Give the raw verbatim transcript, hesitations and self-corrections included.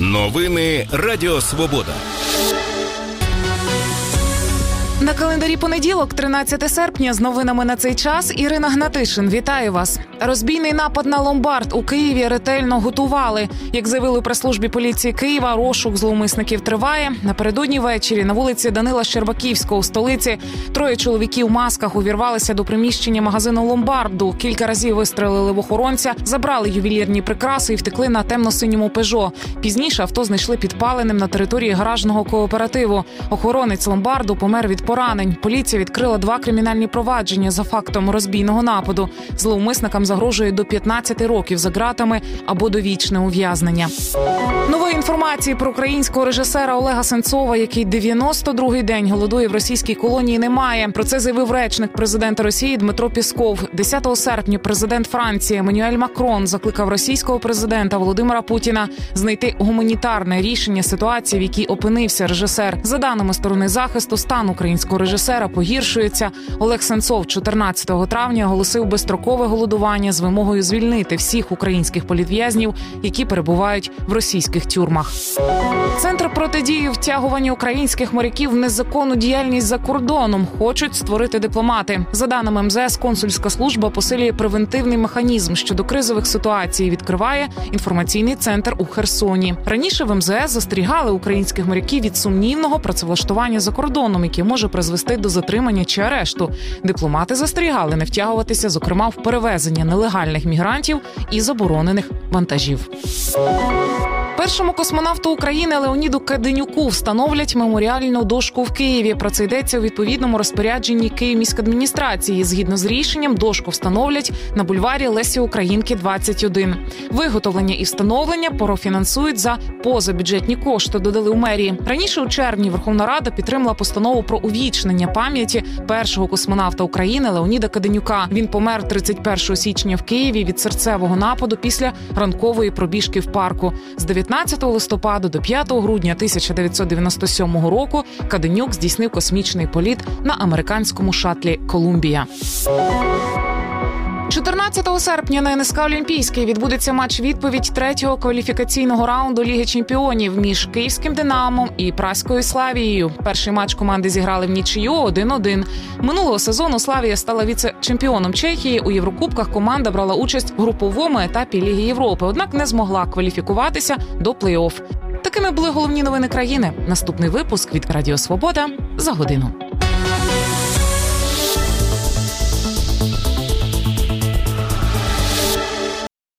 Новини Радіо Свобода. На календарі понеділок, тринадцяте серпня, з новинами на цей час Ірина Гнатишин. Вітаю вас. Розбійний напад на ломбард у Києві ретельно готували. Як заявили у прес-службі поліції Києва, розшук зловмисників триває. Напередодні ввечері на вулиці Данила Щербаківського у столиці троє чоловіків у масках увірвалися до приміщення магазину ломбарду. Кілька разів вистрелили в охоронця, забрали ювелірні прикраси і втекли на темно-синьому «Пежо». Пізніше авто знайшли підпаленим на території гаражного кооперативу. Охоронець ломбарду помер від поранень. Поліція відкрила два кримінальні провадження за фактом розбійного нападу. Зловмисникам загрожує до п'ятнадцяти років за ґратами або довічне ув'язнення. Нової інформації про українського режисера Олега Сенцова, який дев'яносто другий день голодує в російській колонії, немає. Про це заявив речник президента Росії Дмитро Пісков. десятого серпня президент Франції Еммануель Макрон закликав російського президента Володимира Путіна знайти гуманітарне рішення ситуації, в якій опинився режисер. За даними сторони захисту, стан українського режисера погіршується. Олег Сенцов чотирнадцятого травня оголосив безстрокове голодування з вимогою звільнити всіх українських політв'язнів, які перебувають в російських тюрмах. Центр протидії втягуванню українських моряків в незаконну діяльність за кордоном хочуть створити дипломати. За даними ем зе ес, консульська служба посилює превентивний механізм щодо кризових ситуацій і відкриває інформаційний центр у Херсоні. Раніше в ем зе ес застерігали українських моряків від сумнівного працевлаштування за кордоном, яке може призвести до затримання чи арешту. Дипломати застерігали не втягуватися, зокрема, в перевезення нелегальних мігрантів і заборонених вантажів. Першому космонавту України Леоніду Каденюку встановлять меморіальну дошку в Києві. Про це йдеться у відповідному розпорядженні Київміськадміністрації. Згідно з рішенням, дошку встановлять на бульварі Лесі Українки, двадцять один. Виготовлення і встановлення профінансують за позабюджетні кошти, додали у мерії. Раніше у червні Верховна Рада підтримала постанову про увічнення пам'яті першого космонавта України Леоніда Каденюка. Він помер тридцять першого січня в Києві від серцевого нападу після ранкової пробіжки в парку. З дев'ятнадцятого листопада до п'ятого грудня тисяча дев'ятсот дев'яносто сьомого року Каденюк здійснив космічний політ на американському шаттлі «Колумбія». чотирнадцятого серпня на ен ес ка «Олімпійський» відбудеться матч-відповідь третього кваліфікаційного раунду Ліги чемпіонів між київським «Динамо» і празькою «Славією». Перший матч команди зіграли в нічию один один. Минулого сезону «Славія» стала віце-чемпіоном Чехії. У Єврокубках команда брала участь в груповому етапі Ліги Європи, однак не змогла кваліфікуватися до плей-офф. Такими були головні новини країни. Наступний випуск від Радіо Свобода за годину.